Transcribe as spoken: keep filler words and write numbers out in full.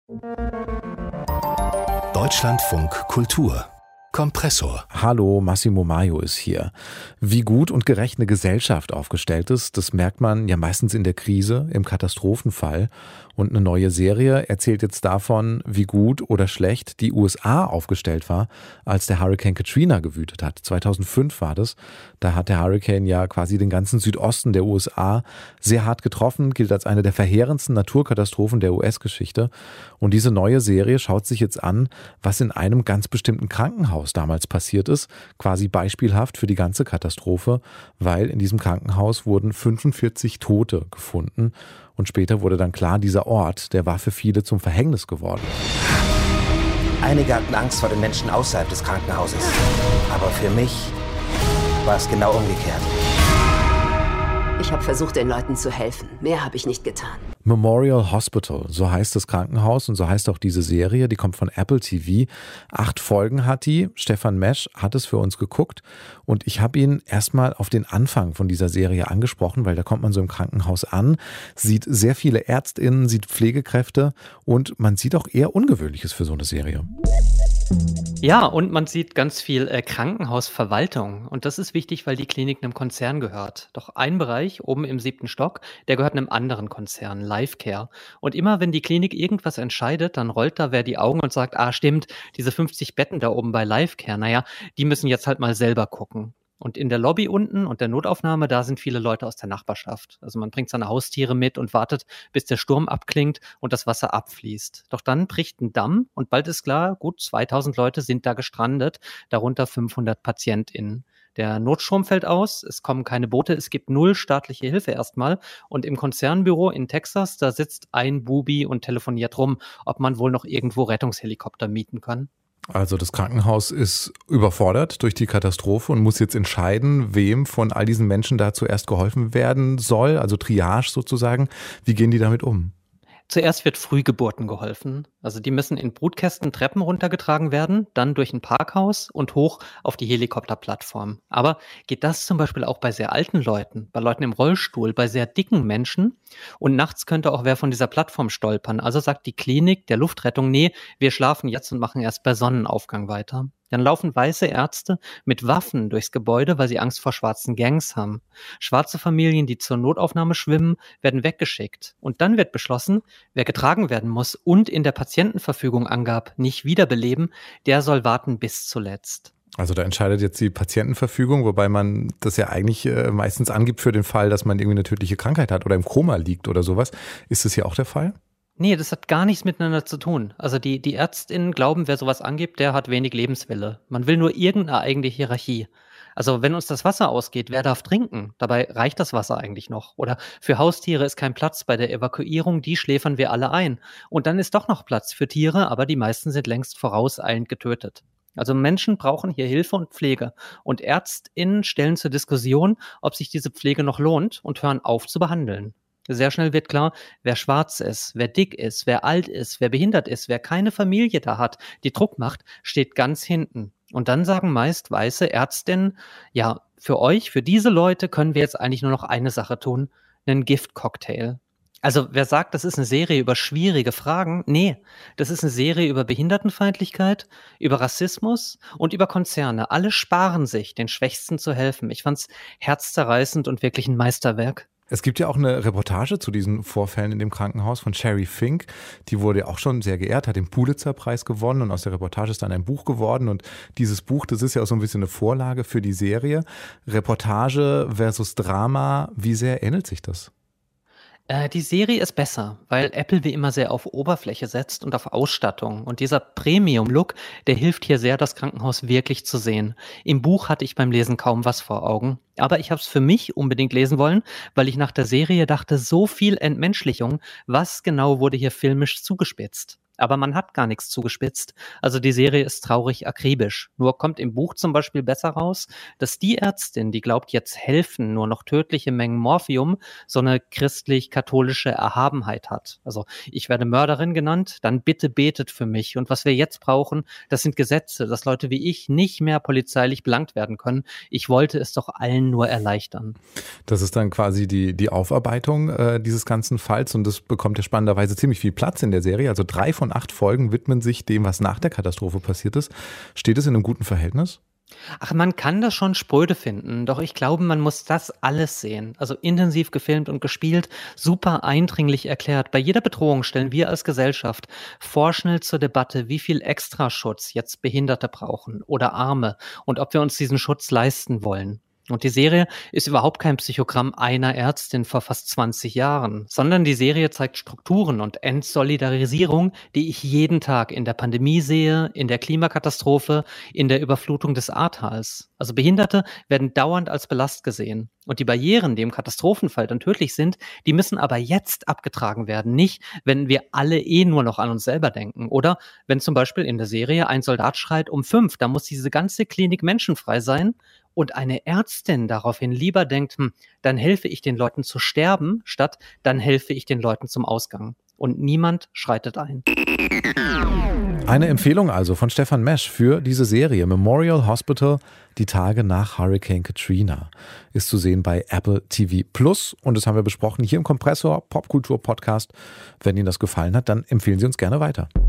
Deutschlandfunk Kultur Kompressor. Hallo, Massimo Maio ist hier. Wie gut und gerecht eine Gesellschaft aufgestellt ist, das merkt man ja meistens in der Krise, im Katastrophenfall. Und eine neue Serie erzählt jetzt davon, wie gut oder schlecht die U S A aufgestellt war, als der Hurrikan Katrina gewütet hat. zweitausendfünf war das. Da hat der Hurrikan ja quasi den ganzen Südosten der U S A sehr hart getroffen, gilt als eine der verheerendsten Naturkatastrophen der U S-Geschichte. Und diese neue Serie schaut sich jetzt an, was in einem ganz bestimmten Krankenhaus damals passiert ist, quasi beispielhaft für die ganze Katastrophe, weil in diesem Krankenhaus wurden fünfundvierzig Tote gefunden. Und später wurde dann klar, dieser Ort, der war für viele zum Verhängnis geworden. Einige hatten Angst vor den Menschen außerhalb des Krankenhauses. Aber für mich war es genau umgekehrt. Ich habe versucht, den Leuten zu helfen. Mehr habe ich nicht getan. Memorial Hospital, so heißt das Krankenhaus und so heißt auch diese Serie, die kommt von Apple T V. Acht Folgen hat die, Stefan Mesch hat es für uns geguckt und ich habe ihn erstmal auf den Anfang von dieser Serie angesprochen, weil da kommt man so im Krankenhaus an, sieht sehr viele ÄrztInnen, sieht Pflegekräfte und man sieht auch eher Ungewöhnliches für so eine Serie. Ja, und man sieht ganz viel äh, Krankenhausverwaltung. Und das ist wichtig, weil die Klinik einem Konzern gehört. Doch ein Bereich oben im siebten Stock, der gehört einem anderen Konzern, Lifecare. Und immer wenn die Klinik irgendwas entscheidet, dann rollt da wer die Augen und sagt, ah stimmt, diese fünfzig Betten da oben bei Lifecare, naja, die müssen jetzt halt mal selber gucken. Und in der Lobby unten und der Notaufnahme, da sind viele Leute aus der Nachbarschaft. Also man bringt seine Haustiere mit und wartet, bis der Sturm abklingt und das Wasser abfließt. Doch dann bricht ein Damm und bald ist klar, gut zweitausend Leute sind da gestrandet, darunter fünfhundert PatientInnen. Der Notstrom fällt aus, es kommen keine Boote, es gibt null staatliche Hilfe erstmal. Und im Konzernbüro in Texas, da sitzt ein Bubi und telefoniert rum, ob man wohl noch irgendwo Rettungshelikopter mieten kann. Also das Krankenhaus ist überfordert durch die Katastrophe und muss jetzt entscheiden, wem von all diesen Menschen da zuerst geholfen werden soll, also Triage sozusagen. Wie gehen die damit um? Zuerst wird Frühgeburten geholfen. Also die müssen in Brutkästen Treppen runtergetragen werden, dann durch ein Parkhaus und hoch auf die Helikopterplattform. Aber geht das zum Beispiel auch bei sehr alten Leuten, bei Leuten im Rollstuhl, bei sehr dicken Menschen? Und nachts könnte auch wer von dieser Plattform stolpern. Also sagt die Klinik der Luftrettung, nee, wir schlafen jetzt und machen erst bei Sonnenaufgang weiter. Dann laufen weiße Ärzte mit Waffen durchs Gebäude, weil sie Angst vor schwarzen Gangs haben. Schwarze Familien, die zur Notaufnahme schwimmen, werden weggeschickt. Und dann wird beschlossen, wer getragen werden muss und in der Patientenverfügung angab, nicht wiederbeleben, der soll warten bis zuletzt. Also da entscheidet jetzt die Patientenverfügung, wobei man das ja eigentlich äh, meistens angibt für den Fall, dass man irgendwie eine tödliche Krankheit hat oder im Koma liegt oder sowas. Ist das hier auch der Fall? Nee, das hat gar nichts miteinander zu tun. Also die, die ÄrztInnen glauben, wer sowas angibt, der hat wenig Lebenswille. Man will nur irgendeine eigene Hierarchie. Also wenn uns das Wasser ausgeht, wer darf trinken? Dabei reicht das Wasser eigentlich noch. Oder für Haustiere ist kein Platz bei der Evakuierung, die schläfern wir alle ein. Und dann ist doch noch Platz für Tiere, aber die meisten sind längst vorauseilend getötet. Also Menschen brauchen hier Hilfe und Pflege. Und ÄrztInnen stellen zur Diskussion, ob sich diese Pflege noch lohnt und hören auf zu behandeln. Sehr schnell wird klar, wer schwarz ist, wer dick ist, wer alt ist, wer behindert ist, wer keine Familie da hat, die Druck macht, steht ganz hinten. Und dann sagen meist weiße Ärztinnen, ja, für euch, für diese Leute können wir jetzt eigentlich nur noch eine Sache tun, einen Giftcocktail. Also wer sagt, das ist eine Serie über schwierige Fragen? Nee, das ist eine Serie über Behindertenfeindlichkeit, über Rassismus und über Konzerne. Alle sparen sich, den Schwächsten zu helfen. Ich fand's herzzerreißend und wirklich ein Meisterwerk. Es gibt ja auch eine Reportage zu diesen Vorfällen in dem Krankenhaus von Sherry Fink. Die wurde auch schon sehr geehrt, hat den Pulitzer-Preis gewonnen und aus der Reportage ist dann ein Buch geworden. Und dieses Buch, das ist ja auch so ein bisschen eine Vorlage für die Serie. Reportage versus Drama, wie sehr ähnelt sich das? Äh, die Serie ist besser, weil Apple wie immer sehr auf Oberfläche setzt und auf Ausstattung. Und dieser Premium-Look, der hilft hier sehr, das Krankenhaus wirklich zu sehen. Im Buch hatte ich beim Lesen kaum was vor Augen. Aber ich habe es für mich unbedingt lesen wollen, weil ich nach der Serie dachte, so viel Entmenschlichung, was genau wurde hier filmisch zugespitzt? Aber man hat gar nichts zugespitzt. Also die Serie ist traurig akribisch. Nur kommt im Buch zum Beispiel besser raus, dass die Ärztin, die glaubt, jetzt helfen nur noch tödliche Mengen Morphium, so eine christlich-katholische Erhabenheit hat. Also ich werde Mörderin genannt, dann bitte betet für mich. Und was wir jetzt brauchen, das sind Gesetze, dass Leute wie ich nicht mehr polizeilich belangt werden können. Ich wollte es doch allen allen nur erleichtern. Das ist dann quasi die, die Aufarbeitung äh, dieses ganzen Falls und das bekommt ja spannenderweise ziemlich viel Platz in der Serie. Also drei von acht Folgen widmen sich dem, was nach der Katastrophe passiert ist. Steht es in einem guten Verhältnis? Ach, man kann das schon spröde finden, doch ich glaube, man muss das alles sehen. Also intensiv gefilmt und gespielt, super eindringlich erklärt. Bei jeder Bedrohung stellen wir als Gesellschaft vorschnell zur Debatte, wie viel Extraschutz jetzt Behinderte brauchen oder Arme und ob wir uns diesen Schutz leisten wollen. Und die Serie ist überhaupt kein Psychogramm einer Ärztin vor fast zwanzig Jahren, sondern die Serie zeigt Strukturen und Entsolidarisierung, die ich jeden Tag in der Pandemie sehe, in der Klimakatastrophe, in der Überflutung des Ahrtals. Also Behinderte werden dauernd als Belast gesehen. Und die Barrieren, die im Katastrophenfall dann tödlich sind, die müssen aber jetzt abgetragen werden. Nicht, wenn wir alle eh nur noch an uns selber denken. Oder wenn zum Beispiel in der Serie ein Soldat schreit um fünf, da muss diese ganze Klinik menschenfrei sein. Und eine Ärztin daraufhin lieber denkt, hm, dann helfe ich den Leuten zu sterben, statt dann helfe ich den Leuten zum Ausgang. Und niemand schreitet ein. Eine Empfehlung also von Stefan Mesch für diese Serie Memorial Hospital, die Tage nach Hurricane Katrina, ist zu sehen bei Apple T V Plus und das haben wir besprochen hier im Kompressor Popkultur Podcast. Wenn Ihnen das gefallen hat, dann empfehlen Sie uns gerne weiter.